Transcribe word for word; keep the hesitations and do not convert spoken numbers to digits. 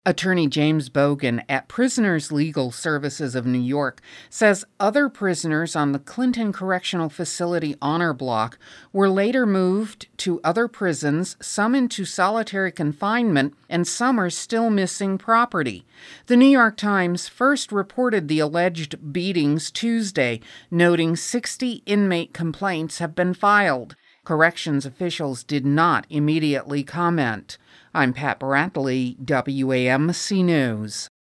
Attorney James Bogan at Prisoners Legal Services of New York says other prisoners on the Clinton Correctional Facility honor block were later moved to other prisons, some into solitary confinement, and some are still missing property. The New York Times first reported the alleged beatings Tuesday, noting sixty inmate complaints have been filed. Corrections officials did not immediately comment. I'm Pat Bradley, W A M C News.